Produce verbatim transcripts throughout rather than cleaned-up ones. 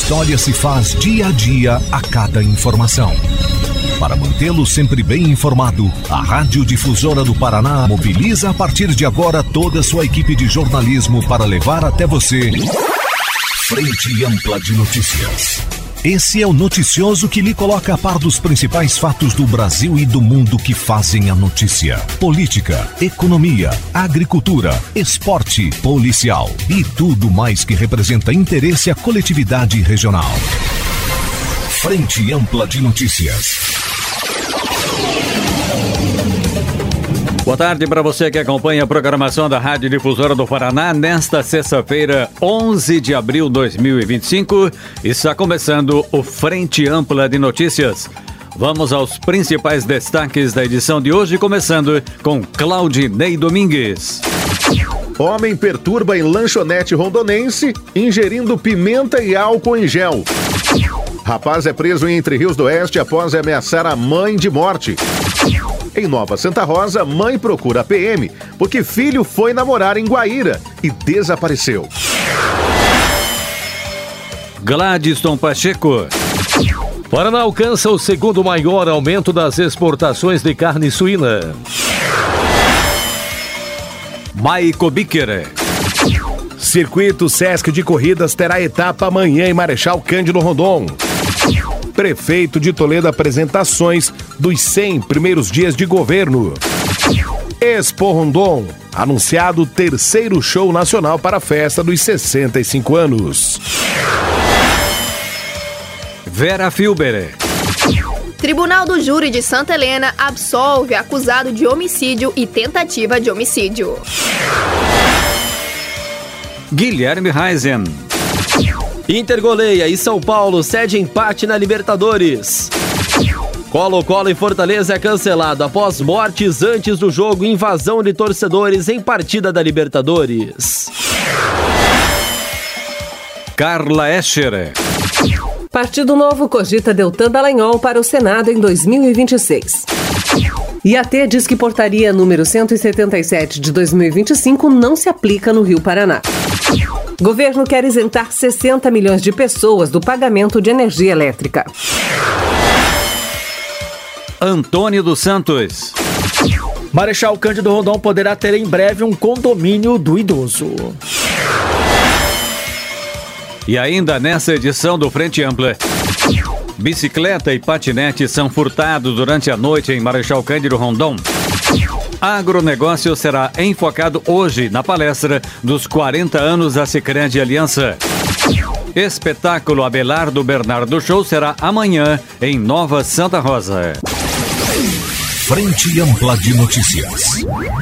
história se faz dia a dia a cada informação. Para mantê-lo sempre bem informado, a Rádio Difusora do Paraná mobiliza a partir de agora toda a sua equipe de jornalismo para levar até você Frente Ampla de Notícias. Esse é o noticioso que lhe coloca a par dos principais fatos do Brasil e do mundo que fazem a notícia. Política, economia, agricultura, esporte, policial e tudo mais que representa interesse à coletividade regional. Frente Ampla de Notícias. Boa tarde para você que acompanha a programação da Rádio Difusora do Paraná nesta sexta-feira, onze de abril de dois mil e vinte e cinco. Está começando o Frente Ampla de Notícias. Vamos aos principais destaques da edição de hoje, começando com Claudinei Domingues. Homem perturba em lanchonete rondonense, ingerindo pimenta e álcool em gel. Rapaz é preso em Entre Rios do Oeste após ameaçar a mãe de morte. Em Nova Santa Rosa, mãe procura a P M porque filho foi namorar em Guaíra e desapareceu. Gladyston Pacheco. Paraná alcança o segundo maior aumento das exportações de carne suína. Maico Biquer. Circuito Sesc de Corridas terá etapa amanhã em Marechal Cândido Rondon. Prefeito de Toledo apresenta ações dos cem primeiros dias de governo. Expo Rondon, anunciado o terceiro show nacional para a festa dos sessenta e cinco anos. Vera Filber. Tribunal do Júri de Santa Helena absolve acusado de homicídio e tentativa de homicídio. Guilherme Reisen. Inter goleia e São Paulo cede empate na Libertadores. Colo-Colo e Fortaleza é cancelado após mortes antes do jogo e invasão de torcedores em partida da Libertadores. Carla Escher. Partido Novo cogita Deltan Dallagnol para o Senado em dois mil e vinte e seis. I A T diz que portaria número cento e setenta e sete de dois mil e vinte e cinco não se aplica no Rio Paraná. Governo quer isentar sessenta milhões de pessoas do pagamento de energia elétrica. Antônio dos Santos. Marechal Cândido Rondon poderá ter em breve um condomínio do idoso. E ainda nessa edição do Frente Ampla, bicicleta e patinete são furtados durante a noite em Marechal Cândido Rondon. Agronegócio será enfocado hoje na palestra dos quarenta anos da Sicredi Aliança. Espetáculo Abelardo Bernardo Show será amanhã em Nova Santa Rosa. Frente Ampla de Notícias.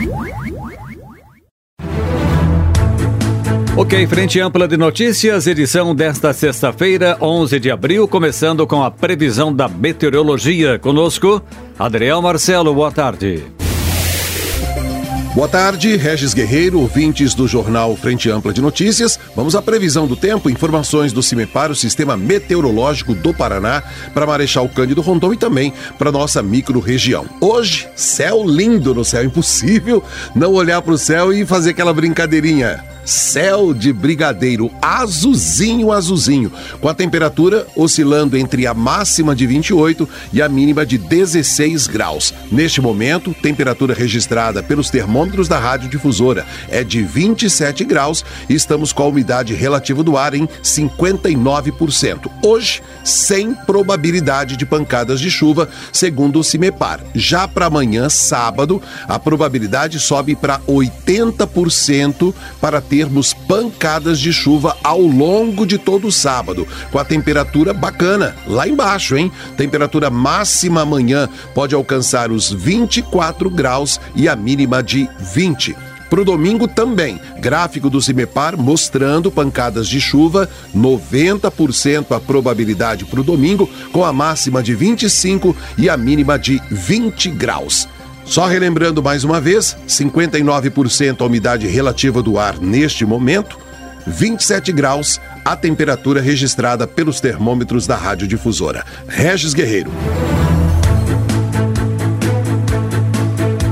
Ok, Frente Ampla de Notícias, edição desta sexta-feira, onze de abril, começando com a previsão da meteorologia. Conosco, Adriel Marcelo, boa tarde. Boa tarde, Regis Guerreiro, ouvintes do jornal Frente Ampla de Notícias. Vamos à previsão do tempo, informações do CIMEPAR, o Sistema Meteorológico do Paraná, para Marechal Cândido Rondon e também para nossa micro-região. Hoje, céu lindo no céu, impossível não olhar para o céu e fazer aquela brincadeirinha. Céu de brigadeiro, azulzinho, azulzinho, com a temperatura oscilando entre a máxima de vinte e oito e a mínima de dezesseis graus. Neste momento, temperatura registrada pelos termômetros da Rádio Difusora é de vinte e sete graus e estamos com a umidade relativa do ar em cinquenta e nove por cento. Hoje, sem probabilidade de pancadas de chuva, segundo o CIMEPAR. Já para amanhã, sábado, a probabilidade sobe para oitenta por cento para ter termos pancadas de chuva ao longo de todo o sábado, com a temperatura bacana, lá embaixo, hein? Temperatura máxima amanhã pode alcançar os vinte e quatro graus e a mínima de vinte. Para o domingo também, gráfico do CIMEPAR mostrando pancadas de chuva, noventa por cento a probabilidade para o domingo, com a máxima de vinte e cinco e a mínima de vinte graus. Só relembrando mais uma vez, cinquenta e nove por cento a umidade relativa do ar neste momento, vinte e sete graus a temperatura registrada pelos termômetros da Rádio Difusora. Regis Guerreiro.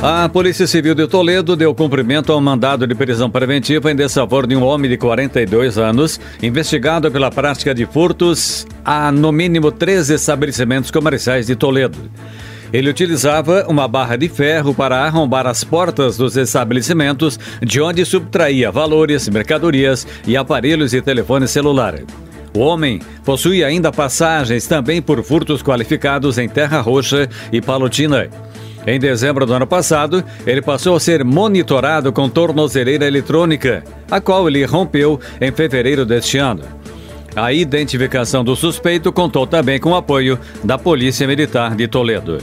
A Polícia Civil de Toledo deu cumprimento ao mandado de prisão preventiva em desfavor de um homem de quarenta e dois anos, investigado pela prática de furtos a, no mínimo, treze estabelecimentos comerciais de Toledo. Ele utilizava uma barra de ferro para arrombar as portas dos estabelecimentos, de onde subtraía valores, mercadorias e aparelhos de telefone celular. O homem possui ainda passagens também por furtos qualificados em Terra Roxa e Palotina. Em dezembro do ano passado, ele passou a ser monitorado com tornozeleira eletrônica, a qual ele rompeu em fevereiro deste ano. A identificação do suspeito contou também com o apoio da Polícia Militar de Toledo.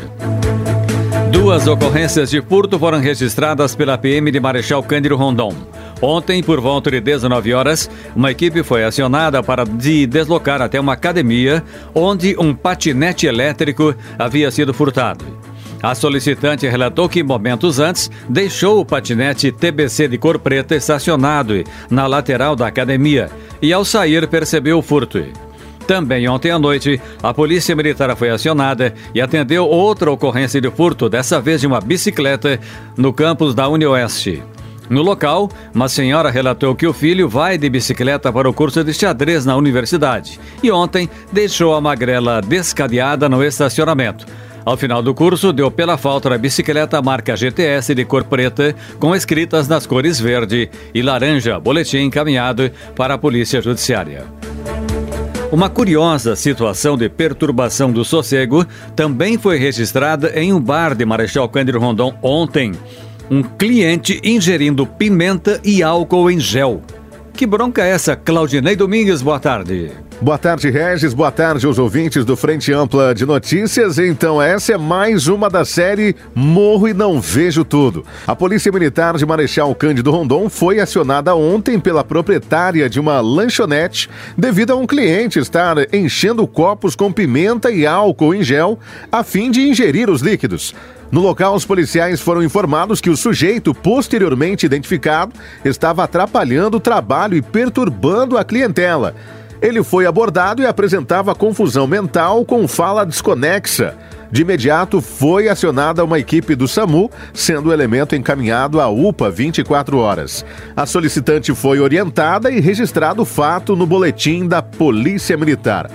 Duas ocorrências de furto foram registradas pela P M de Marechal Cândido Rondon. Ontem, por volta de dezenove horas, uma equipe foi acionada para se deslocar até uma academia, onde um patinete elétrico havia sido furtado. A solicitante relatou que, momentos antes, deixou o patinete T B C de cor preta estacionado na lateral da academia e, ao sair, percebeu o furto. Também ontem à noite, a Polícia Militar foi acionada e atendeu outra ocorrência de furto, dessa vez de uma bicicleta, no campus da UniOeste. No local, uma senhora relatou que o filho vai de bicicleta para o curso de xadrez na universidade e ontem deixou a magrela descadeada no estacionamento. Ao final do curso, deu pela falta da bicicleta marca G T S de cor preta, com escritas nas cores verde e laranja, boletim encaminhado para a Polícia Judiciária. Uma curiosa situação de perturbação do sossego também foi registrada em um bar de Marechal Cândido Rondon ontem. Um cliente ingerindo pimenta e álcool em gel. Que bronca é essa, Claudinei Domingues? Boa tarde. Boa tarde, Regis. Boa tarde aos ouvintes do Frente Ampla de Notícias. Então, essa é mais uma da série Morro e Não Vejo Tudo. A Polícia Militar de Marechal Cândido Rondon foi acionada ontem pela proprietária de uma lanchonete devido a um cliente estar enchendo copos com pimenta e álcool em gel a fim de ingerir os líquidos. No local, os policiais foram informados que o sujeito, posteriormente identificado, estava atrapalhando o trabalho e perturbando a clientela. Ele foi abordado e apresentava confusão mental com fala desconexa. De imediato, foi acionada uma equipe do SAMU, sendo o elemento encaminhado à U P A vinte e quatro horas. A solicitante foi orientada e registrado o fato no boletim da Polícia Militar.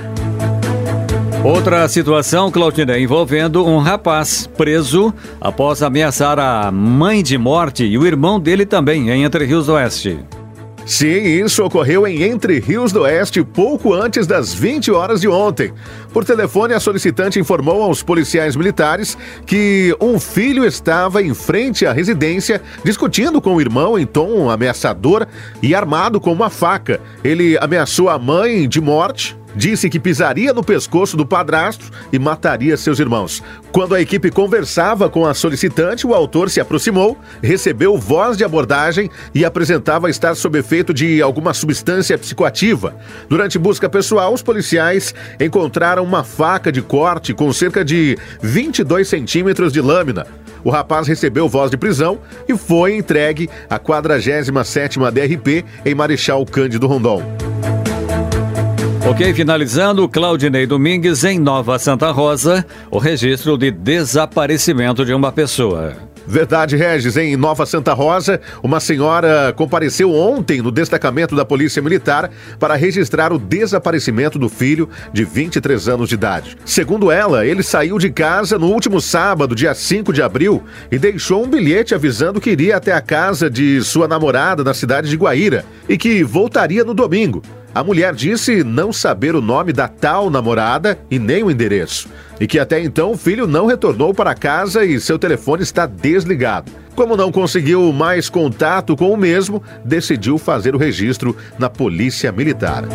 Outra situação, Claudina, envolvendo um rapaz preso após ameaçar a mãe de morte e o irmão dele também, em Entre Rios do Oeste. Sim, isso ocorreu em Entre Rios do Oeste pouco antes das vinte horas de ontem. Por telefone, a solicitante informou aos policiais militares que um filho estava em frente à residência discutindo com o irmão em tom ameaçador e armado com uma faca. Ele ameaçou a mãe de morte, disse que pisaria no pescoço do padrasto e mataria seus irmãos. Quando a equipe conversava com a solicitante, o autor se aproximou, recebeu voz de abordagem e apresentava estar sob efeito de alguma substância psicoativa. Durante busca pessoal, os policiais encontraram uma faca de corte com cerca de vinte e dois centímetros de lâmina. O rapaz recebeu voz de prisão e foi entregue à quadragésima sétima D R P em Marechal Cândido Rondon. Ok, finalizando, Claudinei Domingues, em Nova Santa Rosa, o registro de desaparecimento de uma pessoa. Verdade, Regis. Em Nova Santa Rosa, uma senhora compareceu ontem no destacamento da Polícia Militar para registrar o desaparecimento do filho de vinte e três anos de idade. Segundo ela, ele saiu de casa no último sábado, dia cinco de abril, e deixou um bilhete avisando que iria até a casa de sua namorada na cidade de Guaíra e que voltaria no domingo. A mulher disse não saber o nome da tal namorada e nem o endereço, e que até então o filho não retornou para casa e seu telefone está desligado. Como não conseguiu mais contato com o mesmo, decidiu fazer o registro na Polícia Militar.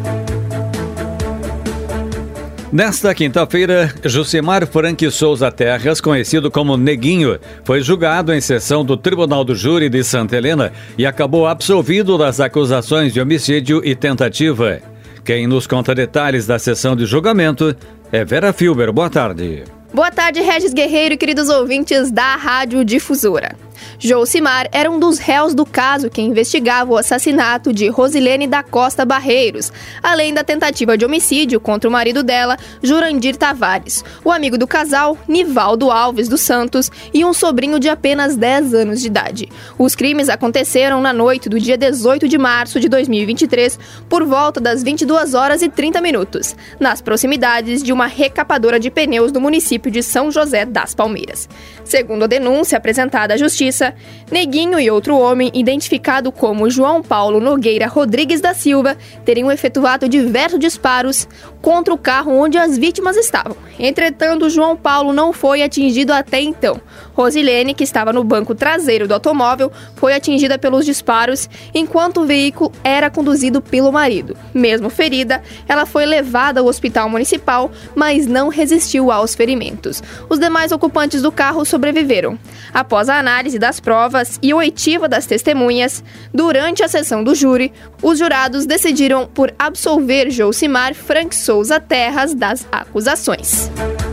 Nesta quinta-feira, Jucimar Frank Souza Terras, conhecido como Neguinho, foi julgado em sessão do Tribunal do Júri de Santa Helena e acabou absolvido das acusações de homicídio e tentativa. Quem nos conta detalhes da sessão de julgamento é Vera Filber. Boa tarde. Boa tarde, Regis Guerreiro e queridos ouvintes da Rádio Difusora. Josimar era um dos réus do caso que investigava o assassinato de Rosilene da Costa Barreiros, além da tentativa de homicídio contra o marido dela, Jurandir Tavares, o amigo do casal, Nivaldo Alves dos Santos, e um sobrinho de apenas dez anos de idade. Os crimes aconteceram na noite do dia dezoito de março de dois mil e vinte e três, por volta das vinte e duas horas e trinta minutos, nas proximidades de uma recapadora de pneus do município de São José das Palmeiras. Segundo a denúncia apresentada à Justiça, Neguinho e outro homem, identificado como João Paulo Nogueira Rodrigues da Silva, teriam efetuado diversos disparos contra o carro onde as vítimas estavam. Entretanto, João Paulo não foi atingido até então. Rosilene, que estava no banco traseiro do automóvel, foi atingida pelos disparos, enquanto o veículo era conduzido pelo marido. Mesmo ferida, ela foi levada ao hospital municipal, mas não resistiu aos ferimentos. Os demais ocupantes do carro sobreviveram. Após a análise das provas e oitiva das testemunhas, durante a sessão do júri, os jurados decidiram por absolver Josimar Frank Souza Terras das acusações.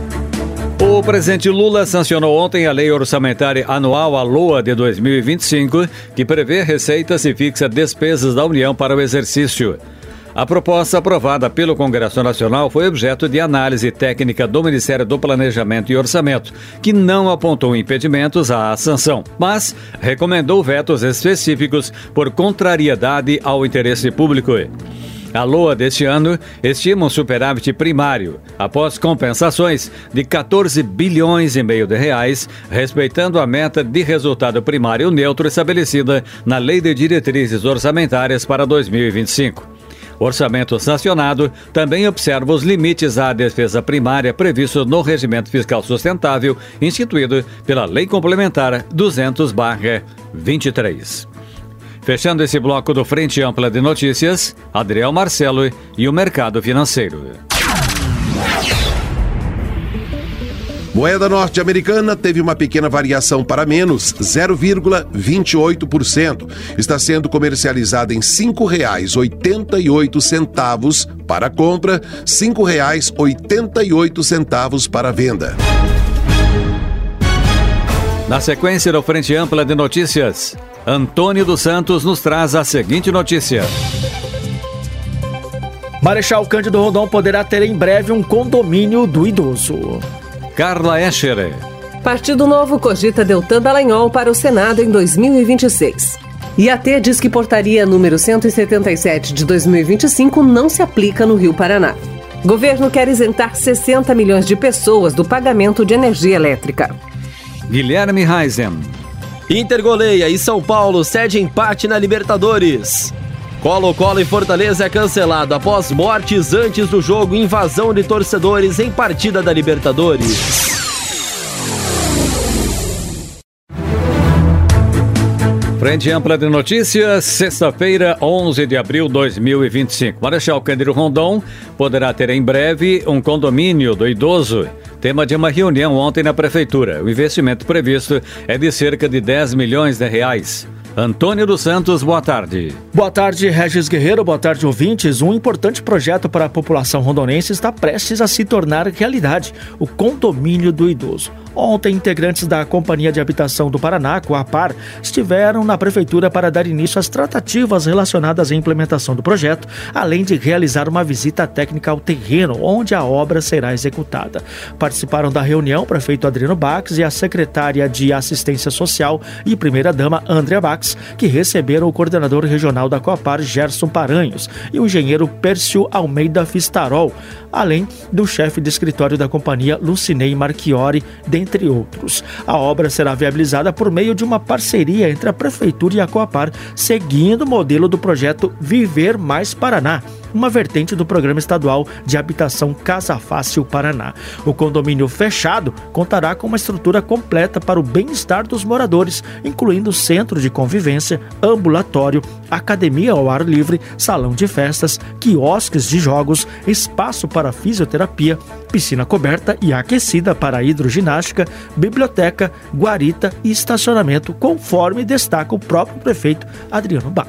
O presidente Lula sancionou ontem a Lei Orçamentária Anual, a LOA, de dois mil e vinte e cinco, que prevê receitas e fixa despesas da União para o exercício. A proposta aprovada pelo Congresso Nacional foi objeto de análise técnica do Ministério do Planejamento e Orçamento, que não apontou impedimentos à sanção, mas recomendou vetos específicos por contrariedade ao interesse público. A LOA deste ano estima um superávit primário, após compensações de quatorze bilhões e meio de reais, respeitando a meta de resultado primário neutro estabelecida na Lei de Diretrizes Orçamentárias para dois mil e vinte e cinco. O orçamento sancionado também observa os limites à despesa primária previstos no Regimento Fiscal Sustentável, instituído pela Lei Complementar duzentos barra vinte e três. Fechando esse bloco do Frente Ampla de Notícias, Adriel Marcelo e o mercado financeiro. Moeda norte-americana teve uma pequena variação para menos, zero vírgula vinte e oito por cento. Está sendo comercializada em cinco reais e oitenta e oito centavos para a compra, cinco reais e oitenta e oito centavos para a venda. Na sequência do Frente Ampla de Notícias, Antônio dos Santos nos traz a seguinte notícia. Marechal Cândido Rondon poderá ter em breve um condomínio do idoso. Carla Escher. Partido Novo cogita Deltan Dallagnol para o Senado em dois mil e vinte e seis. I A T diz que portaria número cento e setenta e sete de dois mil e vinte e cinco não se aplica no Rio Paraná. Governo quer isentar sessenta milhões de pessoas do pagamento de energia elétrica. Guilherme Reisen. Inter goleia e São Paulo cede empate na Libertadores. Colo-Colo e Fortaleza é cancelado após mortes antes do jogo e invasão de torcedores em partida da Libertadores. Frente Ampla de Notícias, sexta-feira, onze de abril de dois mil e vinte e cinco. Marechal Cândido Rondon poderá ter em breve um condomínio do idoso. Tema de uma reunião ontem na Prefeitura. O investimento previsto é de cerca de dez milhões de reais. Antônio dos Santos, boa tarde. Boa tarde, Regis Guerreiro, boa tarde, ouvintes. Um importante projeto para a população rondonense está prestes a se tornar realidade, o Condomínio do Idoso. Ontem, integrantes da Companhia de Habitação do Paraná, Coapar, estiveram na Prefeitura para dar início às tratativas relacionadas à implementação do projeto, além de realizar uma visita técnica ao terreno onde a obra será executada. Participaram da reunião o prefeito Adriano Bax e a secretária de Assistência Social e primeira-dama Andrea Bax, que receberam o coordenador regional da Coapar, Gerson Paranhos, e o engenheiro Pércio Almeida Fistarol, além do chefe de escritório da companhia, Lucinei Marchiori, dentre outros. A obra será viabilizada por meio de uma parceria entre a Prefeitura e a Coapar, seguindo o modelo do projeto Viver Mais Paraná, uma vertente do Programa Estadual de Habitação Casa Fácil Paraná. O condomínio fechado contará com uma estrutura completa para o bem-estar dos moradores, incluindo centro de convivência, ambulatório, academia ao ar livre, salão de festas, quiosques de jogos, espaço para fisioterapia, piscina coberta e aquecida para hidroginástica, biblioteca, guarita e estacionamento, conforme destaca o próprio prefeito Adriano Bax.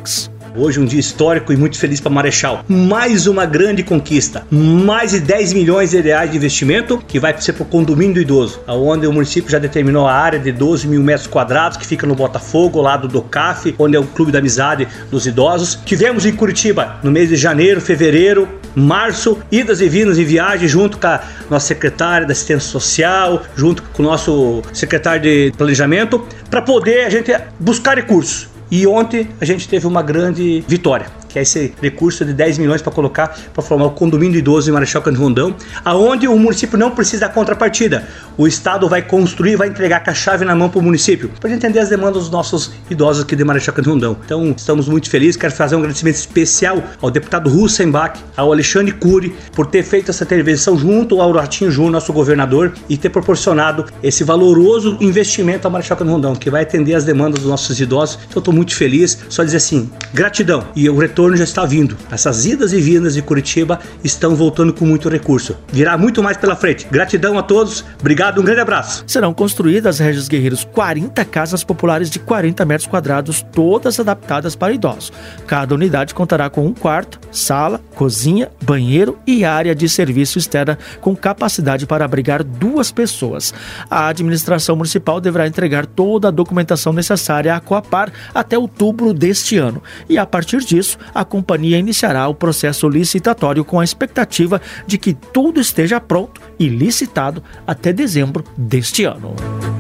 Hoje um dia histórico e muito feliz para Marechal. Mais uma grande conquista. Mais de dez milhões de reais de investimento que vai ser para o condomínio do idoso, onde o município já determinou a área de doze mil metros quadrados que fica no Botafogo, ao lado do C A F, onde é o Clube da Amizade dos Idosos. Tivemos em Curitiba no mês de janeiro, fevereiro, março, idas e vindas e viagens junto com a nossa secretária da assistência social, junto com o nosso secretário de planejamento, para poder a gente buscar recursos. E ontem a gente teve uma grande vitória, que é esse recurso de dez milhões para colocar, para formar o condomínio idoso em Marechal Cândido Rondão, aonde o município não precisa da contrapartida. O Estado vai construir, vai entregar com a chave na mão para o município, para a gente atender as demandas dos nossos idosos aqui de Marechal Cândido Rondão. Então, estamos muito felizes. Quero fazer um agradecimento especial ao deputado Russenbach, ao Alexandre Cury, por ter feito essa intervenção junto ao Ratinho Júnior, nosso governador, e ter proporcionado esse valoroso investimento ao Marechal Cândido Rondão, que vai atender as demandas dos nossos idosos. Então, eu estou muito feliz. Só dizer assim, gratidão. E o retorno já está vindo. Essas idas e vindas de Curitiba estão voltando com muito recurso. Virá muito mais pela frente. Gratidão a todos. Obrigado, um grande abraço. Serão construídas, Regis Guerreiros, quarenta casas populares de quarenta metros quadrados, todas adaptadas para idosos. Cada unidade contará com um quarto, sala, cozinha, banheiro e área de serviço externa com capacidade para abrigar duas pessoas. A administração municipal deverá entregar toda a documentação necessária à Coapar até outubro deste ano. E a partir disso, a companhia iniciará o processo licitatório com a expectativa de que tudo esteja pronto e licitado até dezembro deste ano.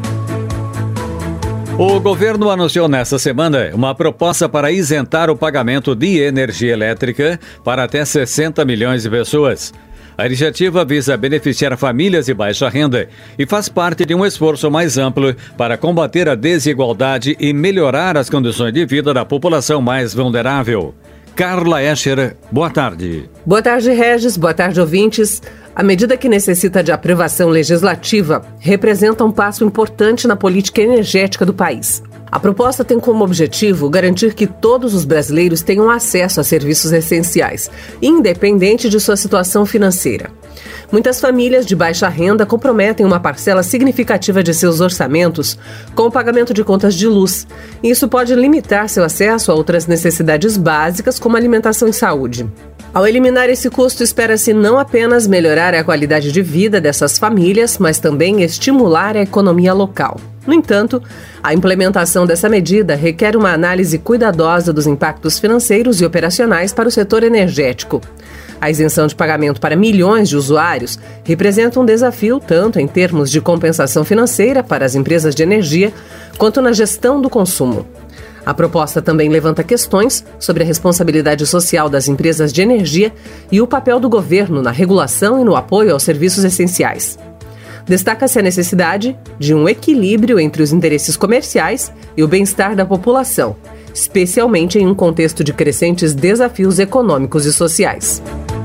O governo anunciou nesta semana uma proposta para isentar o pagamento de energia elétrica para até sessenta milhões de pessoas. A iniciativa visa beneficiar famílias de baixa renda e faz parte de um esforço mais amplo para combater a desigualdade e melhorar as condições de vida da população mais vulnerável. Carla Escher, boa tarde. Boa tarde, Regis. Boa tarde, ouvintes. A medida que necessita de aprovação legislativa representa um passo importante na política energética do país. A proposta tem como objetivo garantir que todos os brasileiros tenham acesso a serviços essenciais, independente de sua situação financeira. Muitas famílias de baixa renda comprometem uma parcela significativa de seus orçamentos com o pagamento de contas de luz. Isso pode limitar seu acesso a outras necessidades básicas, como alimentação e saúde. Ao eliminar esse custo, espera-se não apenas melhorar a qualidade de vida dessas famílias, mas também estimular a economia local. No entanto, a implementação dessa medida requer uma análise cuidadosa dos impactos financeiros e operacionais para o setor energético. A isenção de pagamento para milhões de usuários representa um desafio tanto em termos de compensação financeira para as empresas de energia, quanto na gestão do consumo. A proposta também levanta questões sobre a responsabilidade social das empresas de energia e o papel do governo na regulação e no apoio aos serviços essenciais. Destaca-se a necessidade de um equilíbrio entre os interesses comerciais e o bem-estar da população, especialmente em um contexto de crescentes desafios econômicos e sociais.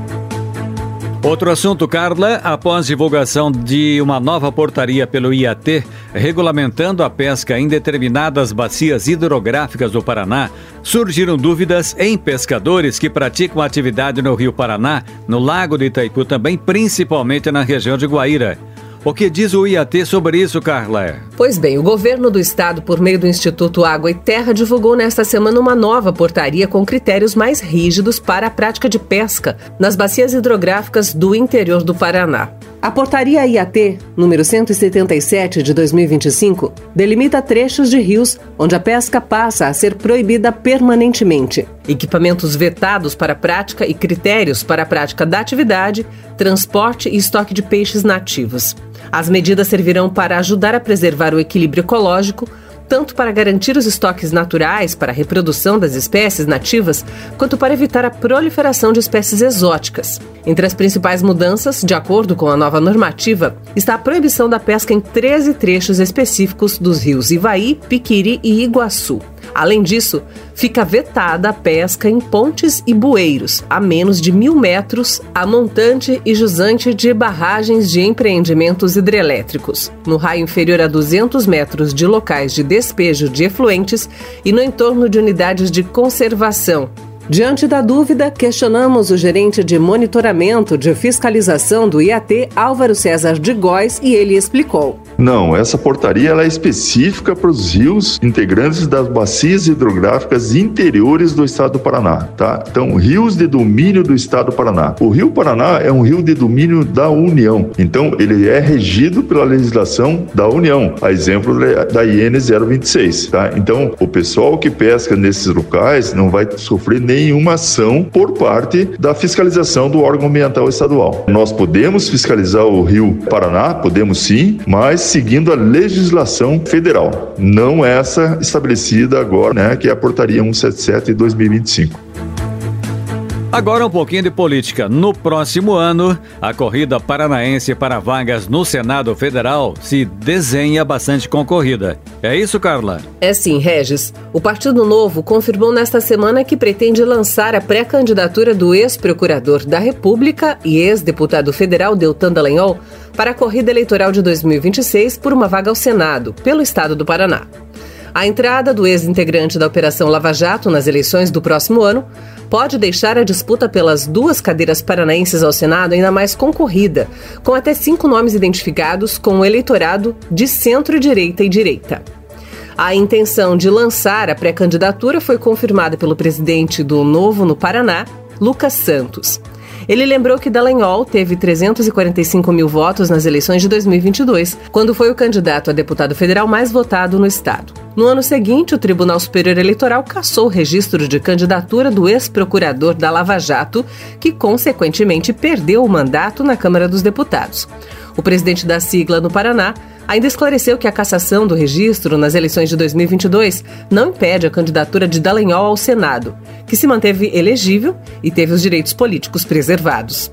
Outro assunto, Carla, após divulgação de uma nova portaria pelo I A T, regulamentando a pesca em determinadas bacias hidrográficas do Paraná, surgiram dúvidas em pescadores que praticam atividade no Rio Paraná, no Lago de Itaipu também, principalmente na região de Guaíra. O que diz o I A T sobre isso, Carla? Pois bem, o governo do estado, por meio do Instituto Água e Terra, divulgou nesta semana uma nova portaria com critérios mais rígidos para a prática de pesca nas bacias hidrográficas do interior do Paraná. A portaria I A T, número cento e setenta e sete de dois mil e vinte e cinco, delimita trechos de rios onde a pesca passa a ser proibida permanentemente, equipamentos vetados para a prática e critérios para a prática da atividade, transporte e estoque de peixes nativos. As medidas servirão para ajudar a preservar o equilíbrio ecológico, tanto para garantir os estoques naturais para a reprodução das espécies nativas, quanto para evitar a proliferação de espécies exóticas. Entre as principais mudanças, de acordo com a nova normativa, está a proibição da pesca em treze trechos específicos dos rios Ivaí, Piquiri e Iguaçu. Além disso, fica vetada a pesca em pontes e bueiros, a menos de mil metros, a montante e jusante de barragens de empreendimentos hidrelétricos, no raio inferior a duzentos metros de locais de despejo de efluentes e no entorno de unidades de conservação, Diante da dúvida, questionamos o gerente de monitoramento de fiscalização do I A T, Álvaro César de Góes, e ele explicou. Não, essa portaria ela é específica para os rios integrantes das bacias hidrográficas interiores do estado do Paraná, tá? Então, rios de domínio do estado do Paraná. O Rio Paraná é um rio de domínio da União, então ele é regido pela legislação da União, a exemplo da I N zero vinte e seis, tá? Então, o pessoal que pesca nesses locais não vai sofrer nenhuma ação por parte da fiscalização do órgão ambiental estadual. Nós podemos fiscalizar o Rio Paraná, podemos sim, mas seguindo a legislação federal, não essa estabelecida agora, né, que é a portaria cento e setenta e sete de dois mil e vinte e cinco. Agora um pouquinho de política. No próximo ano, a corrida paranaense para vagas no Senado Federal se desenha bastante concorrida. É isso, Carla? É sim, Regis. O Partido Novo confirmou nesta semana que pretende lançar a pré-candidatura do ex-procurador da República e ex-deputado federal Deltan Dallagnol para a corrida eleitoral de dois mil e vinte e seis por uma vaga ao Senado, pelo estado do Paraná. A entrada do ex-integrante da Operação Lava Jato nas eleições do próximo ano pode deixar a disputa pelas duas cadeiras paranaenses ao Senado ainda mais concorrida, com até cinco nomes identificados com o eleitorado de centro-direita e direita. A intenção de lançar a pré-candidatura foi confirmada pelo presidente do Novo no Paraná, Lucas Santos. Ele lembrou que Dallagnol teve trezentos e quarenta e cinco mil votos nas eleições de dois mil e vinte e dois, quando foi o candidato a deputado federal mais votado no estado. No ano seguinte, o Tribunal Superior Eleitoral cassou o registro de candidatura do ex-procurador da Lava Jato, que consequentemente perdeu o mandato na Câmara dos Deputados. O presidente da sigla no Paraná ainda esclareceu que a cassação do registro nas eleições de dois mil e vinte e dois não impede a candidatura de Dallagnol ao Senado, que se manteve elegível e teve os direitos políticos preservados.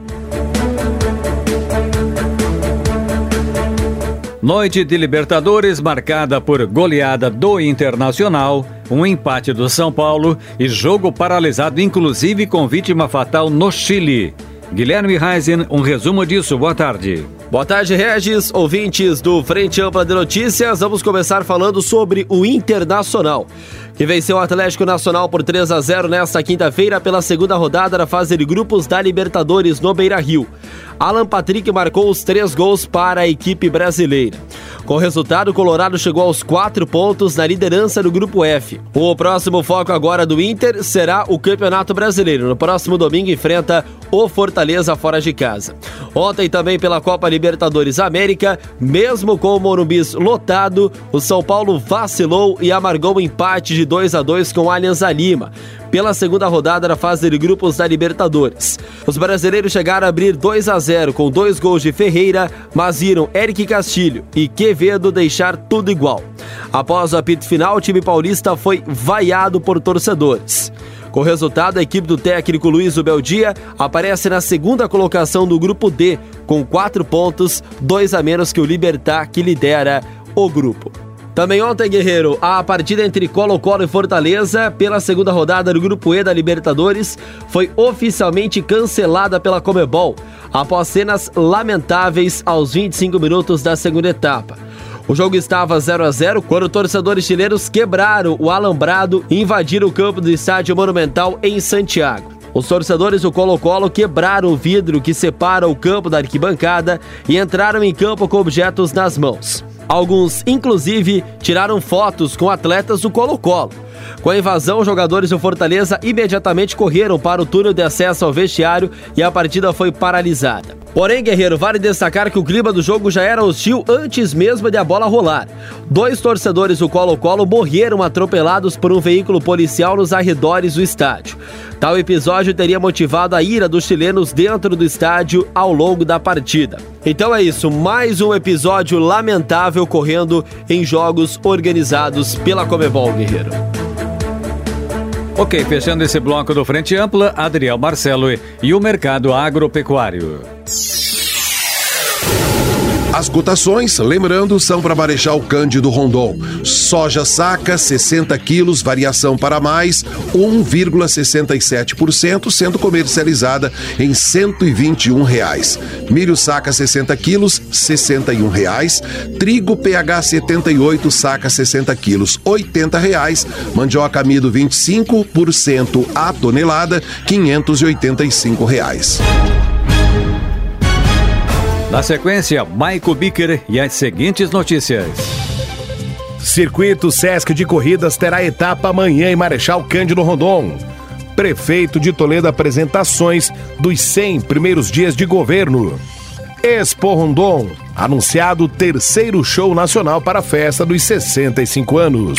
Noite de Libertadores marcada por goleada do Internacional, um empate do São Paulo e jogo paralisado inclusive com vítima fatal no Chile. Guilherme Reisen, um resumo disso. Boa tarde. Boa tarde, Regis, ouvintes do Frente Ampla de Notícias. Vamos começar falando sobre o Internacional, que venceu o Atlético Nacional por três a zero nesta quinta-feira pela segunda rodada da fase de grupos da Libertadores no Beira-Rio. Alan Patrick marcou os três gols para a equipe brasileira. Com o resultado, o Colorado chegou aos quatro pontos na liderança do Grupo F. O próximo foco agora do Inter será o Campeonato Brasileiro. No próximo domingo enfrenta o Fortaleza fora de casa. Ontem também pela Copa Libertadores América, mesmo com o Morumbi lotado, o São Paulo vacilou e amargou um empate de dois a dois com o Alianza Lima, pela segunda rodada da fase de grupos da Libertadores. Os brasileiros chegaram a abrir dois a zero com dois gols de Ferreira, mas viram Eric Castilho e Quevedo deixar tudo igual. Após o apito final, o time paulista foi vaiado por torcedores. Com o resultado, a equipe do técnico Luiz Ubeldia aparece na segunda colocação do Grupo D, com quatro pontos, dois a menos que o Libertad, que lidera o grupo. Também ontem, Guerreiro, a partida entre Colo-Colo e Fortaleza, pela segunda rodada do Grupo E da Libertadores, foi oficialmente cancelada pela Conmebol, após cenas lamentáveis aos vinte e cinco minutos da segunda etapa. O jogo estava zero a zero quando torcedores chilenos quebraram o alambrado e invadiram o campo do Estádio Monumental em Santiago. Os torcedores do Colo-Colo quebraram o vidro que separa o campo da arquibancada e entraram em campo com objetos nas mãos. Alguns, inclusive, tiraram fotos com atletas do Colo-Colo. Com a invasão, os jogadores do Fortaleza imediatamente correram para o túnel de acesso ao vestiário e a partida foi paralisada. Porém, Guerreiro, vale destacar que o clima do jogo já era hostil antes mesmo de a bola rolar. Dois torcedores do Colo-Colo morreram atropelados por um veículo policial nos arredores do estádio. Tal episódio teria motivado a ira dos chilenos dentro do estádio ao longo da partida. Então é isso, mais um episódio lamentável ocorrendo em jogos organizados pela Conmebol, Guerreiro. Ok, fechando esse bloco do Frente Ampla, Adriel Marcelo e o mercado agropecuário. As cotações, lembrando, são para Marechal Cândido Rondon. Soja saca, sessenta quilos, variação para mais, um vírgula sessenta e sete por cento, sendo comercializada em cento e vinte e um reais. Milho saca sessenta quilos, sessenta e um reais. Trigo P H setenta e oito, saca sessenta quilos, oitenta reais. Mandioca amido vinte e cinco por cento a tonelada, quinhentos e oitenta e cinco reais. Na sequência, Maico Bicker e as seguintes notícias. Circuito Sesc de Corridas terá etapa amanhã em Marechal Cândido Rondon. Prefeito de Toledo apresentações dos cem primeiros dias de governo. Expo Rondon, anunciado terceiro show nacional para a festa dos sessenta e cinco anos.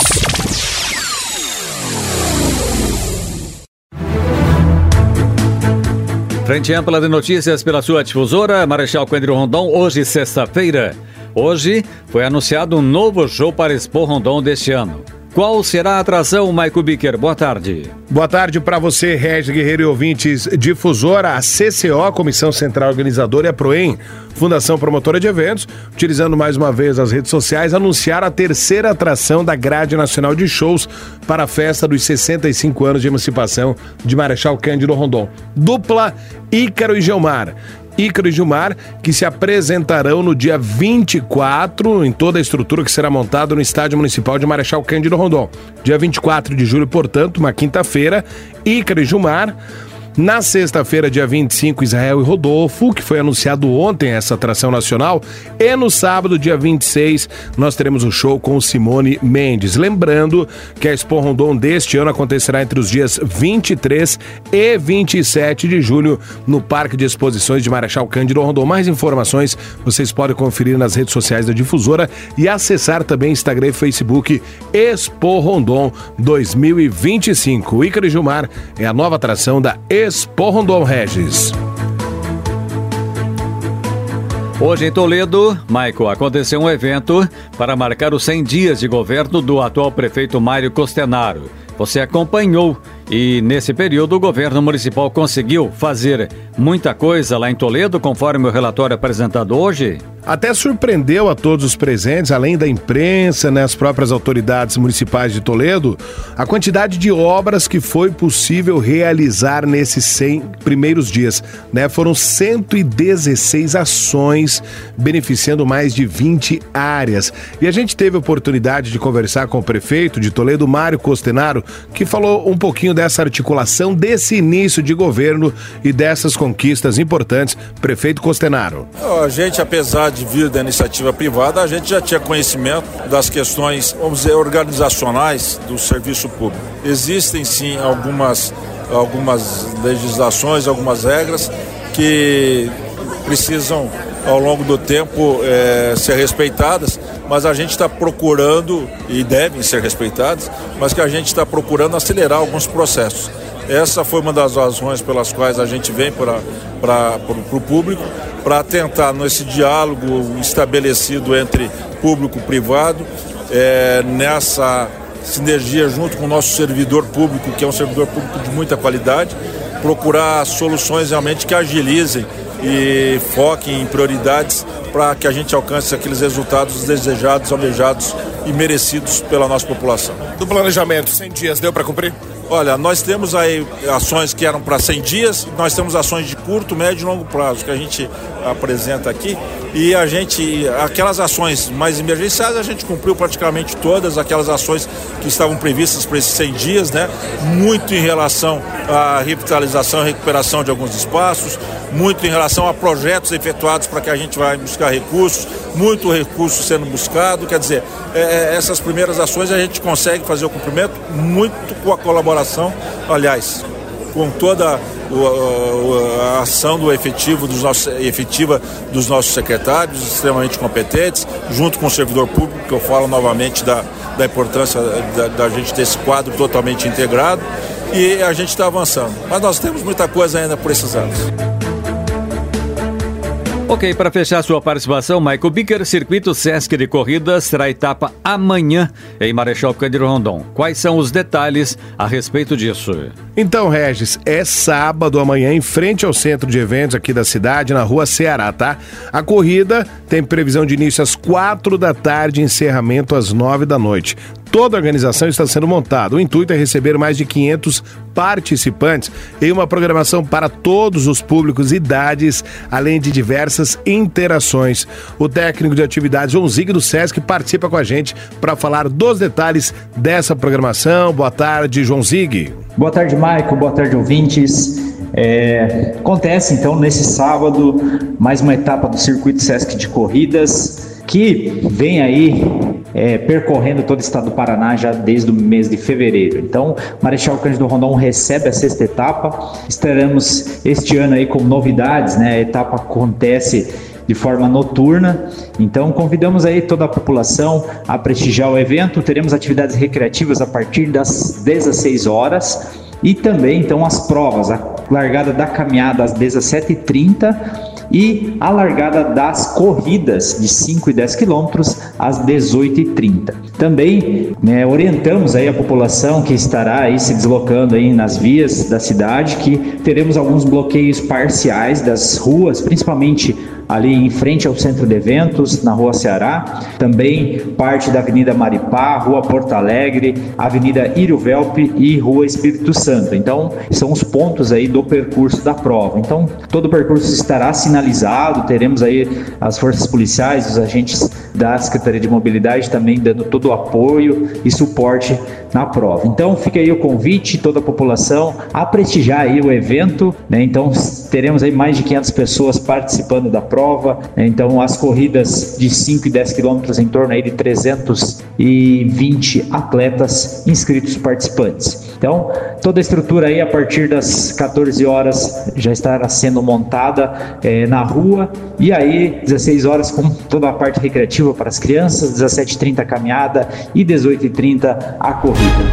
Frente ampla de notícias pela sua difusora, Marechal Cândido Rondon, hoje sexta-feira. Hoje foi anunciado um novo show para Expo Rondon deste ano. Qual será a atração, Maico Bicker? Boa tarde. Boa tarde para você, Regis Guerreiro e ouvintes. Difusora, a C C O, Comissão Central Organizadora, e a Proem, Fundação Promotora de Eventos, utilizando mais uma vez as redes sociais, anunciaram a terceira atração da grade nacional de shows para a festa dos sessenta e cinco anos de emancipação de Marechal Cândido Rondon. Dupla Ícaro e Gilmar. Ícaro e Gilmar, que se apresentarão no dia vinte e quatro, em toda a estrutura que será montada no Estádio Municipal de Marechal Cândido Rondon. Dia vinte e quatro de julho, portanto, uma quinta-feira, Ícaro e Gilmar. Na sexta-feira, dia vinte e cinco, Israel e Rodolfo, que foi anunciado ontem essa atração nacional. E no sábado, dia vinte e seis, nós teremos um show com Simone Mendes. Lembrando que a Expo Rondon deste ano acontecerá entre os dias vinte e três e vinte e sete de julho no Parque de Exposições de Marechal Cândido Rondon. Mais informações vocês podem conferir nas redes sociais da difusora e acessar também Instagram e Facebook Expo Rondon dois mil e vinte e cinco. O Ícaro e Gilmar é a nova atração da Expo Rondon, Regis. Hoje em Toledo, Maico, aconteceu um evento para marcar os cem dias de governo do atual prefeito Mário Costenaro. Você acompanhou e, nesse período, o governo municipal conseguiu fazer muita coisa lá em Toledo, conforme o relatório apresentado hoje? Até surpreendeu a todos os presentes, além da imprensa, né, as próprias autoridades municipais de Toledo, a quantidade de obras que foi possível realizar nesses cem primeiros dias. Né? Foram cento e dezesseis ações, beneficiando mais de vinte áreas. E a gente teve a oportunidade de conversar com o prefeito de Toledo, Mário Costenaro, que falou um pouquinho dessa articulação, desse início de governo e dessas conquistas importantes. Prefeito Costenaro. A gente, apesar de vir da iniciativa privada, a gente já tinha conhecimento das questões, vamos dizer, organizacionais do serviço público. Existem sim algumas, algumas legislações, algumas regras que precisam ao longo do tempo é, ser respeitadas, mas a gente está procurando, e devem ser respeitadas, mas que a gente está procurando acelerar alguns processos. Essa foi uma das razões pelas quais a gente vem para o público, para tentar, nesse diálogo estabelecido entre público e privado, é, nessa sinergia junto com o nosso servidor público, que é um servidor público de muita qualidade, procurar soluções realmente que agilizem e foquem em prioridades para que a gente alcance aqueles resultados desejados, almejados e merecidos pela nossa população. Do planejamento, cem dias, deu para cumprir? Olha, nós temos aí ações que eram para cem dias, nós temos ações de curto, médio e longo prazo que a gente apresenta aqui, e a gente, aquelas ações mais emergenciais, a gente cumpriu praticamente todas aquelas ações que estavam previstas para esses cem dias, né? Muito em relação à revitalização e recuperação de alguns espaços, muito em relação a projetos efetuados para que a gente vai buscar recursos, muito recurso sendo buscado, quer dizer, é, essas primeiras ações a gente consegue fazer o cumprimento muito com a colaboração, aliás, com toda a, a ação do efetivo dos nossos, efetiva dos nossos secretários, extremamente competentes, junto com o servidor público, que eu falo novamente da, da importância da, da gente ter esse quadro totalmente integrado, e a gente está avançando. Mas nós temos muita coisa ainda por esses anos. Ok, para fechar sua participação, Michael Bicker, Circuito Sesc de Corridas terá etapa amanhã em Marechal Cândido Rondon. Quais são os detalhes a respeito disso? Então, Regis, é sábado amanhã em frente ao centro de eventos aqui da cidade, na rua Ceará, tá? A corrida tem previsão de início às quatro da tarde e encerramento às nove da noite. Toda a organização está sendo montada. O intuito é receber mais de quinhentos participantes em uma programação para todos os públicos e idades, além de diversas interações. O técnico de atividades, João Zig, do Sesc, participa com a gente para falar dos detalhes dessa programação. Boa tarde, João Zig. Boa tarde, Maico. Boa tarde, ouvintes. É, acontece, então, nesse sábado, mais uma etapa do Circuito Sesc de Corridas, que vem aí é, percorrendo todo o estado do Paraná já desde o mês de fevereiro. Então, Marechal Cândido Rondon recebe a sexta etapa. Estaremos este ano aí com novidades, né? A etapa acontece de forma noturna, então convidamos aí toda a população a prestigiar o evento. Teremos atividades recreativas a partir das dezesseis horas e também então as provas, a largada da caminhada às dezessete e trinta e a largada das corridas de cinco e dez quilômetros às dezoito e trinta. Também né, orientamos aí a população que estará aí se deslocando aí nas vias da cidade que teremos alguns bloqueios parciais das ruas, principalmente ali em frente ao centro de eventos, na Rua Ceará, também parte da Avenida Maripá, Rua Porto Alegre, Avenida Írio Velpe e Rua Espírito Santo. Então, são os pontos aí do percurso da prova. Então, todo o percurso estará sinalizado, teremos aí as forças policiais, os agentes da Secretaria de Mobilidade também dando todo o apoio e suporte na prova. Então, fica aí o convite, toda a população, a prestigiar aí o evento, né? Então, teremos aí mais de quinhentas pessoas participando da prova. Então as corridas de cinco e dez quilômetros em torno aí de trezentos e vinte atletas inscritos participantes. Então toda a estrutura aí a partir das quatorze horas já estará sendo montada é, na rua e aí dezesseis horas com toda a parte recreativa para as crianças, dezessete e trinta a caminhada e dezoito e trinta a corrida.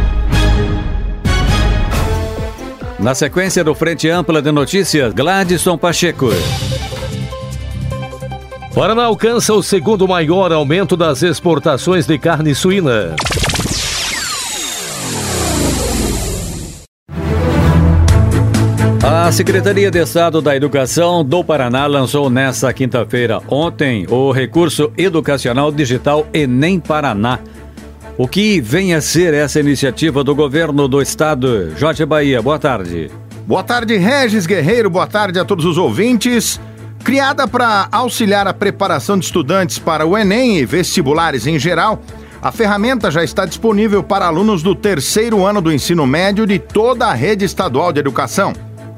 Na sequência do Frente Ampla de Notícias, Gladson Pacheco. Paraná alcança o segundo maior aumento das exportações de carne suína. A Secretaria de Estado da Educação do Paraná lançou nesta quinta-feira, ontem, o recurso educacional digital Enem Paraná. O que vem a ser essa iniciativa do governo do estado? Jorge Bahia, boa tarde. Boa tarde, Regis Guerreiro, boa tarde a todos os ouvintes. Criada para auxiliar a preparação de estudantes para o Enem e vestibulares em geral, a ferramenta já está disponível para alunos do terceiro ano do ensino médio de toda a rede estadual de educação.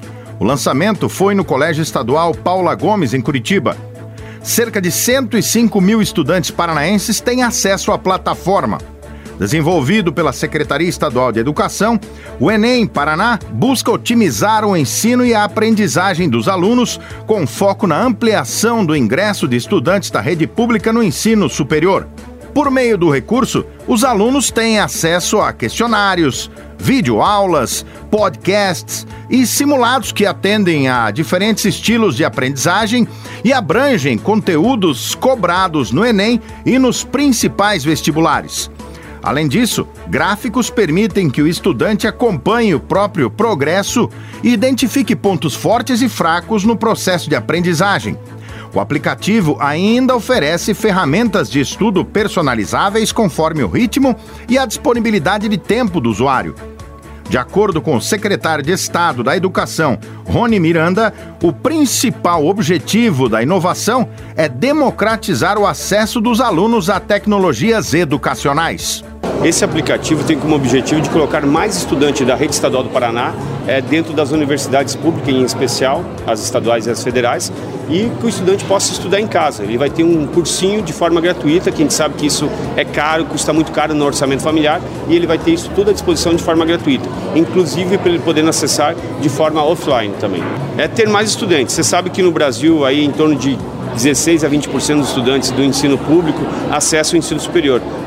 O lançamento foi no Colégio Estadual Paula Gomes, em Curitiba. Cerca de cento e cinco mil estudantes paranaenses têm acesso à plataforma. Desenvolvido pela Secretaria Estadual de Educação, o Enem Paraná busca otimizar o ensino e a aprendizagem dos alunos, com foco na ampliação do ingresso de estudantes da rede pública no ensino superior. Por meio do recurso, os alunos têm acesso a questionários, videoaulas, podcasts e simulados que atendem a diferentes estilos de aprendizagem e abrangem conteúdos cobrados no Enem e nos principais vestibulares. Além disso, gráficos permitem que o estudante acompanhe o próprio progresso e identifique pontos fortes e fracos no processo de aprendizagem. O aplicativo ainda oferece ferramentas de estudo personalizáveis conforme o ritmo e a disponibilidade de tempo do usuário. De acordo com o secretário de Estado da Educação, Rony Miranda, o principal objetivo da inovação é democratizar o acesso dos alunos a tecnologias educacionais. Esse aplicativo tem como objetivo de colocar mais estudantes da rede estadual do Paraná é, dentro das universidades públicas, em especial as estaduais e as federais, e que o estudante possa estudar em casa. Ele vai ter um cursinho de forma gratuita, que a gente sabe que isso é caro, custa muito caro no orçamento familiar, e ele vai ter isso tudo à disposição de forma gratuita, inclusive para ele poder acessar de forma offline também. É ter mais estudantes. Você sabe que no Brasil, aí, em torno de dezesseis a vinte por cento dos estudantes do ensino público acessam o ensino superior.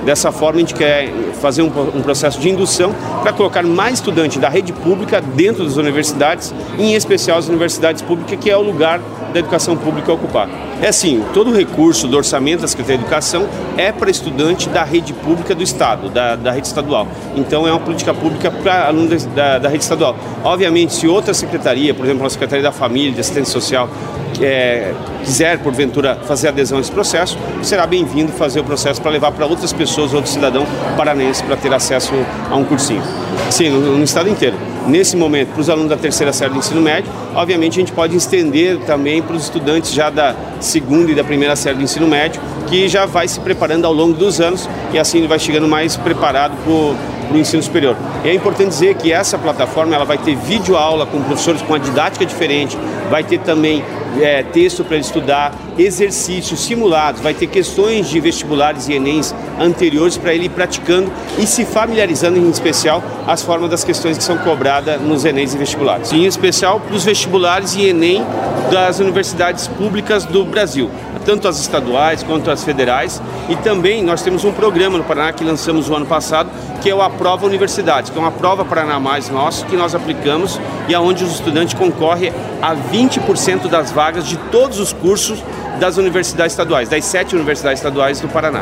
Dessa forma, a gente quer fazer um, um processo de indução para colocar mais estudantes da rede pública dentro das universidades, em especial as universidades públicas, que é o lugar da educação pública a ocupar. É assim, todo o recurso do orçamento da Secretaria de Educação é para estudante da rede pública do Estado, da, da rede estadual. Então é uma política pública para alunos da, da rede estadual. Obviamente, se outra secretaria, por exemplo, a Secretaria da Família, de Assistência Social, é, quiser, porventura, fazer adesão a esse processo, será bem-vindo fazer o processo para levar para outras pessoas, outros cidadãos paranenses, para ter acesso a um cursinho. Sim, no, no estado inteiro. Nesse momento, para os alunos da terceira série do ensino médio, obviamente a gente pode estender também para os estudantes já da segunda e da primeira série do ensino médio, que já vai se preparando ao longo dos anos e assim ele vai chegando mais preparado para o ensino superior. E é importante dizer que essa plataforma ela vai ter videoaula com professores com uma didática diferente, vai ter também é, texto para ele estudar, exercícios simulados, vai ter questões de vestibulares e enems anteriores para ele ir praticando e se familiarizando, em especial, as formas das questões que são cobradas nos enems e vestibulares. Em especial para os vestibulares e enem das universidades públicas do Brasil, tanto as estaduais quanto as federais. E também nós temos um programa no Paraná que lançamos o ano passado, que é o Aprova Universidades, que é uma prova Paraná Mais nosso, que nós aplicamos e aonde os estudantes concorrem a vinte por cento das vagas de todos os cursos das universidades estaduais, das sete universidades estaduais do Paraná.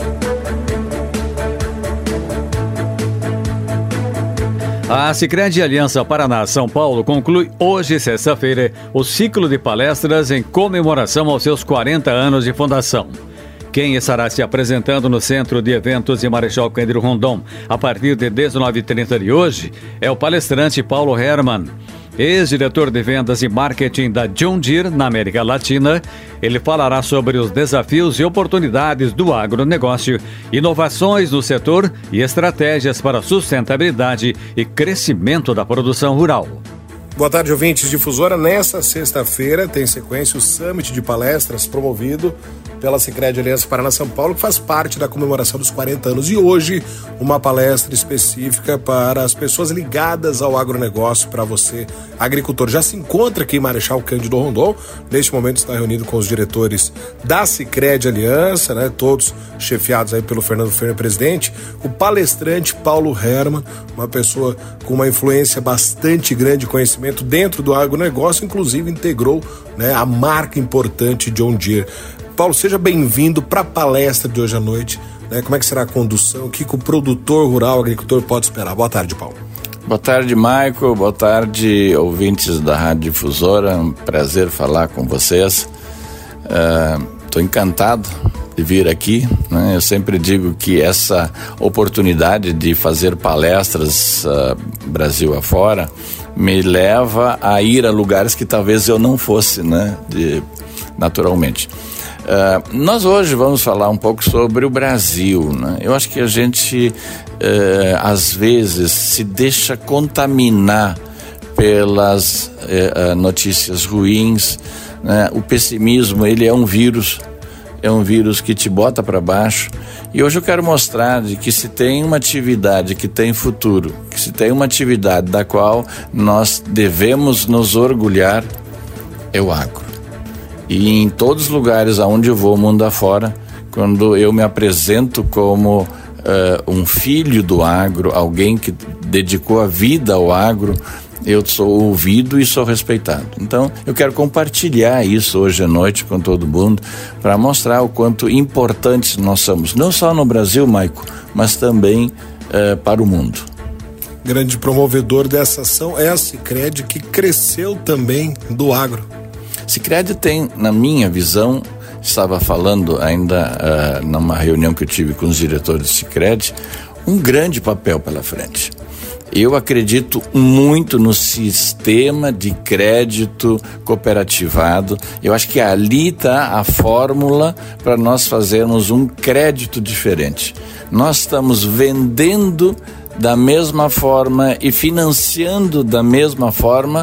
A Sicredi Aliança Paraná São Paulo conclui hoje, sexta-feira, o ciclo de palestras em comemoração aos seus quarenta anos de fundação. Quem estará se apresentando no Centro de Eventos de Marechal Cândido Rondon a partir de dezenove e trinta de hoje é o palestrante Paulo Herman, ex-diretor de vendas e marketing da John Deere na América Latina. Ele falará sobre os desafios e oportunidades do agronegócio, inovações no setor e estratégias para sustentabilidade e crescimento da produção rural. Boa tarde, ouvintes Difusora. Nessa sexta-feira tem sequência o Summit de Palestras promovido pela Sicredi Aliança Paraná São Paulo, que faz parte da comemoração dos quarenta anos. E hoje, uma palestra específica para as pessoas ligadas ao agronegócio, para você, agricultor. Já se encontra aqui em Marechal Cândido Rondon. Neste momento está reunido com os diretores da Sicredi Aliança, né, todos chefiados aí pelo Fernando Ferreira, presidente. O palestrante Paulo Herman, uma pessoa com uma influência bastante grande, conhecimento dentro do agronegócio, inclusive integrou, né, a marca importante John Deere. Paulo, seja bem-vindo para a palestra de hoje à noite. Né? Como é que será a condução? O que, que o produtor rural, o agricultor pode esperar? Boa tarde, Paulo. Boa tarde, Maico. Boa tarde, ouvintes da Rádio Difusora. Um prazer falar com vocês. Estou uh, encantado de vir aqui. Né? Eu sempre digo que essa oportunidade de fazer palestras uh, Brasil afora me leva a ir a lugares que talvez eu não fosse, né? De, naturalmente. Uh, nós hoje vamos falar um pouco sobre o Brasil, né? Eu acho que a gente uh, às vezes se deixa contaminar pelas uh, notícias ruins, né? O pessimismo, ele é um vírus, é um vírus que te bota para baixo. E hoje eu quero mostrar de que se tem uma atividade que tem futuro, que se tem uma atividade da qual nós devemos nos orgulhar, é o agro. E em todos os lugares aonde eu vou, mundo afora, quando eu me apresento como uh, um filho do agro, alguém que dedicou a vida ao agro, eu sou ouvido e sou respeitado. Então, eu quero compartilhar isso hoje à noite com todo mundo, para mostrar o quanto importantes nós somos, não só no Brasil, Maico, mas também uh, para o mundo. Grande promovedor dessa ação é a Sicredi, que cresceu também do agro. Sicredi tem, na minha visão, estava falando ainda uh, numa reunião que eu tive com os diretores do Sicredi, um grande papel pela frente. Eu acredito muito no sistema de crédito cooperativado. Eu acho que ali está a fórmula para nós fazermos um crédito diferente. Nós estamos vendendo da mesma forma e financiando da mesma forma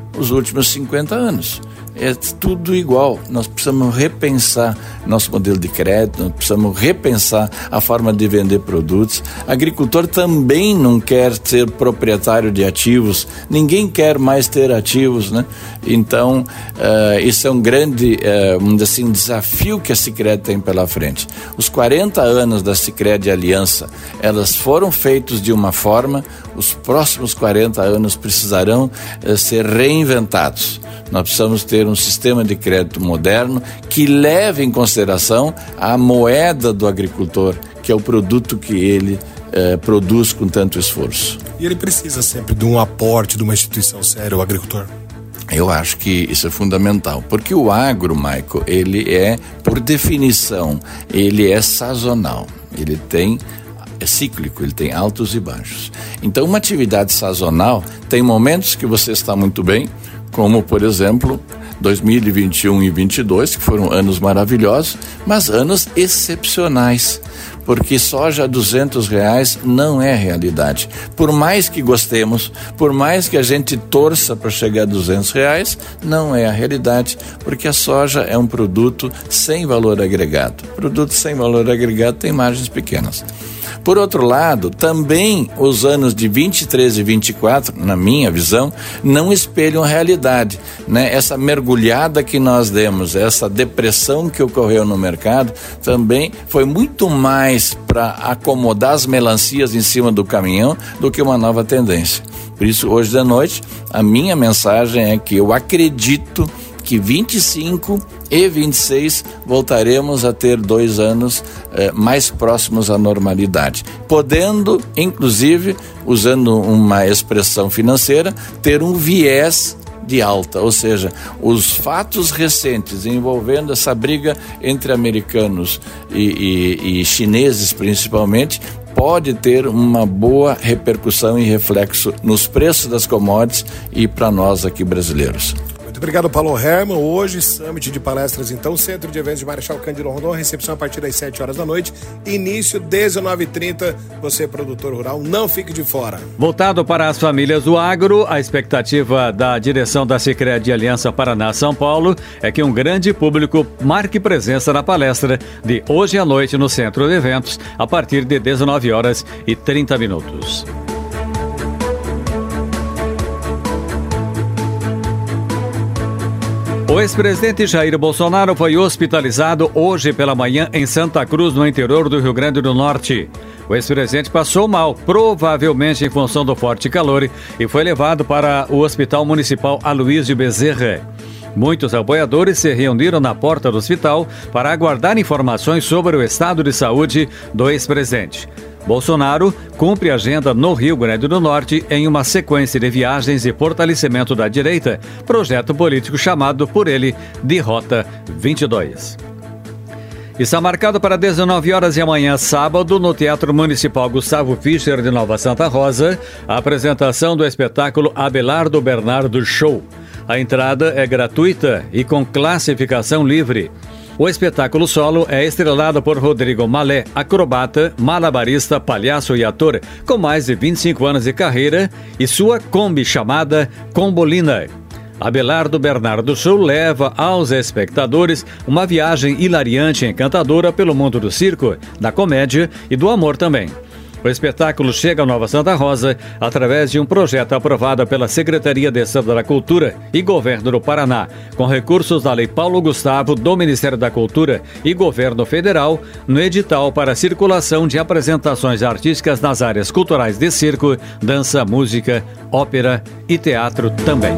os últimos cinquenta anos. É tudo igual. Nós precisamos repensar nosso modelo de crédito, nós precisamos repensar a forma de vender produtos. Agricultor também não quer ser proprietário de ativos, ninguém quer mais ter ativos, né? Então, uh, isso é um grande uh, um, assim, desafio que a Sicredi tem pela frente. Os quarenta anos da Sicredi Aliança, elas foram feitos de uma forma, os próximos quarenta anos precisarão uh, ser reinventados. Nós precisamos ter um sistema de crédito moderno que leve em consideração a moeda do agricultor, que é o produto que ele eh, produz com tanto esforço. E ele precisa sempre de um aporte de uma instituição séria, o agricultor? Eu acho que isso é fundamental, porque o agro, Michael, ele é, por definição, ele é sazonal, ele tem é cíclico, ele tem altos e baixos. Então, uma atividade sazonal tem momentos que você está muito bem, como, por exemplo, dois mil e vinte e um e vinte e dois, que foram anos maravilhosos, mas anos excepcionais, porque soja a duzentos reais não é realidade. Por mais que gostemos, por mais que a gente torça para chegar a duzentos reais, não é a realidade, porque a soja é um produto sem valor agregado. Produto sem valor agregado tem margens pequenas. Por outro lado, também os anos de vinte e três e vinte e quatro, na minha visão, não espelham a realidade, né? Essa mergulhada que nós demos, essa depressão que ocorreu no mercado, também foi muito mais para acomodar as melancias em cima do caminhão do que uma nova tendência. Por isso, hoje da noite, a minha mensagem é que eu acredito que vinte e cinco e vinte e seis voltaremos a ter dois anos eh, mais próximos à normalidade, podendo, inclusive, usando uma expressão financeira, ter um viés de alta, ou seja, os fatos recentes envolvendo essa briga entre americanos e, e, e chineses principalmente, pode ter uma boa repercussão e reflexo nos preços das commodities e para nós aqui brasileiros. Muito obrigado, Paulo Herman. Hoje, Summit de palestras, então, Centro de Eventos de Marechal Cândido Rondon, recepção a partir das sete horas da noite, início dezenove e trinta. Você, produtor rural, não fique de fora. Voltado para as famílias do agro, a expectativa da direção da Sicredi Aliança Paraná-São Paulo é que um grande público marque presença na palestra de hoje à noite no Centro de Eventos, a partir de dezenove horas e trinta minutos. O ex-presidente Jair Bolsonaro foi hospitalizado hoje pela manhã em Santa Cruz, no interior do Rio Grande do Norte. O ex-presidente passou mal, provavelmente em função do forte calor, e foi levado para o Hospital Municipal Aloysio Bezerra. Muitos apoiadores se reuniram na porta do hospital para aguardar informações sobre o estado de saúde do ex-presidente. Bolsonaro cumpre agenda no Rio Grande do Norte em uma sequência de viagens e fortalecimento da direita, projeto político chamado por ele de Rota vinte e dois. Está marcado para dezenove horas de amanhã, sábado, no Teatro Municipal Gustavo Fischer de Nova Santa Rosa, a apresentação do espetáculo Abelardo Bernardo Show. A entrada é gratuita e com classificação livre. O espetáculo solo é estrelado por Rodrigo Malé, acrobata, malabarista, palhaço e ator, com mais de vinte e cinco anos de carreira, e sua Kombi chamada Combolina. Abelardo Bernardo Show leva aos espectadores uma viagem hilariante e encantadora pelo mundo do circo, da comédia e do amor também. O espetáculo chega a Nova Santa Rosa através de um projeto aprovado pela Secretaria de Estado da Cultura e Governo do Paraná, com recursos da Lei Paulo Gustavo, do Ministério da Cultura e Governo Federal, no edital para circulação de apresentações artísticas nas áreas culturais de circo, dança, música, ópera e teatro também.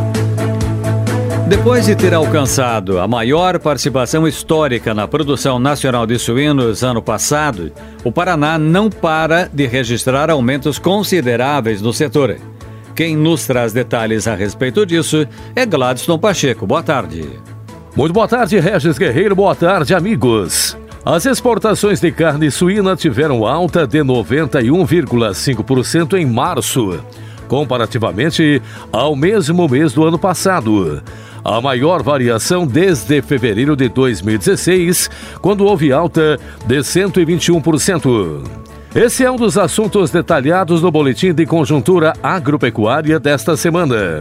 Depois de ter alcançado a maior participação histórica na produção nacional de suínos ano passado, o Paraná não para de registrar aumentos consideráveis no setor. Quem nos traz detalhes a respeito disso é Gladson Pacheco. Boa tarde. Muito boa tarde, Regis Guerreiro. Boa tarde, amigos. As exportações de carne suína tiveram alta de noventa e um vírgula cinco por cento em março, comparativamente ao mesmo mês do ano passado. A maior variação desde fevereiro de dois mil e dezesseis, quando houve alta de cento e vinte e um por cento. Esse é um dos assuntos detalhados no Boletim de Conjuntura Agropecuária desta semana.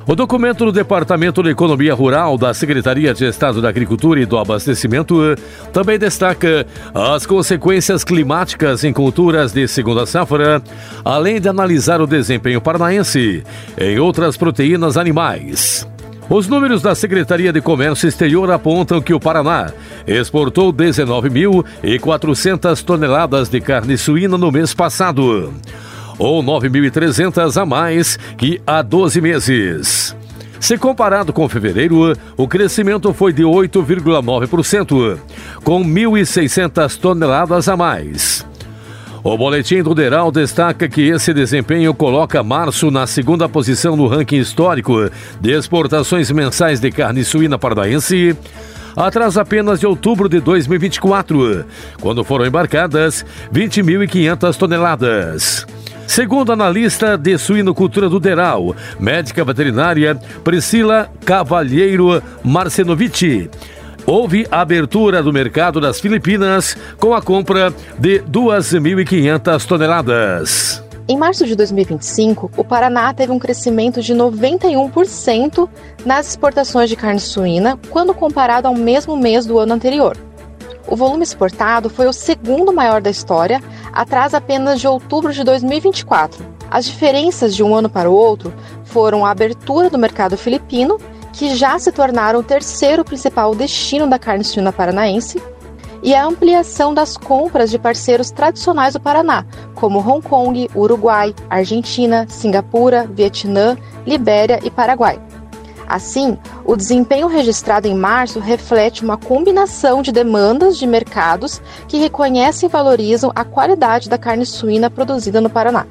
O documento do Departamento de Economia Rural da Secretaria de Estado da Agricultura e do Abastecimento também destaca as consequências climáticas em culturas de segunda safra, além de analisar o desempenho paranaense em outras proteínas animais. Os números da Secretaria de Comércio Exterior apontam que o Paraná exportou dezenove mil e quatrocentas toneladas de carne suína no mês passado, ou nove mil e trezentas a mais que há doze meses. Se comparado com fevereiro, o crescimento foi de oito vírgula nove por cento, com mil e seiscentas toneladas a mais. O boletim do DERAL destaca que esse desempenho coloca março na segunda posição no ranking histórico de exportações mensais de carne suína paranaense, atrás apenas de outubro de dois mil e vinte e quatro, quando foram embarcadas vinte mil e quinhentas toneladas. Segundo a analista de suinocultura do DERAL, médica veterinária Priscila Cavalheiro Marcenovici, houve a abertura do mercado das Filipinas com a compra de duas mil e quinhentas toneladas. Em março de dois mil e vinte e cinco, o Paraná teve um crescimento de noventa e um por cento nas exportações de carne suína quando comparado ao mesmo mês do ano anterior. O volume exportado foi o segundo maior da história, atrás apenas de outubro de dois mil e vinte e quatro. As diferenças de um ano para o outro foram a abertura do mercado filipino, que já se tornaram o terceiro principal destino da carne suína paranaense, e a ampliação das compras de parceiros tradicionais do Paraná, como Hong Kong, Uruguai, Argentina, Singapura, Vietnã, Libéria e Paraguai. Assim, o desempenho registrado em março reflete uma combinação de demandas de mercados que reconhecem e valorizam a qualidade da carne suína produzida no Paraná.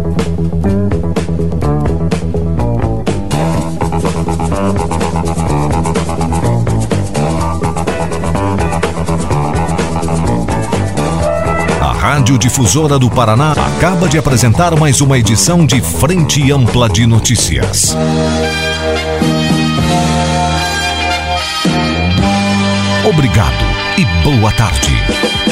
A Rádio Difusora do Paraná acaba de apresentar mais uma edição de Frente Ampla de Notícias. Obrigado e boa tarde.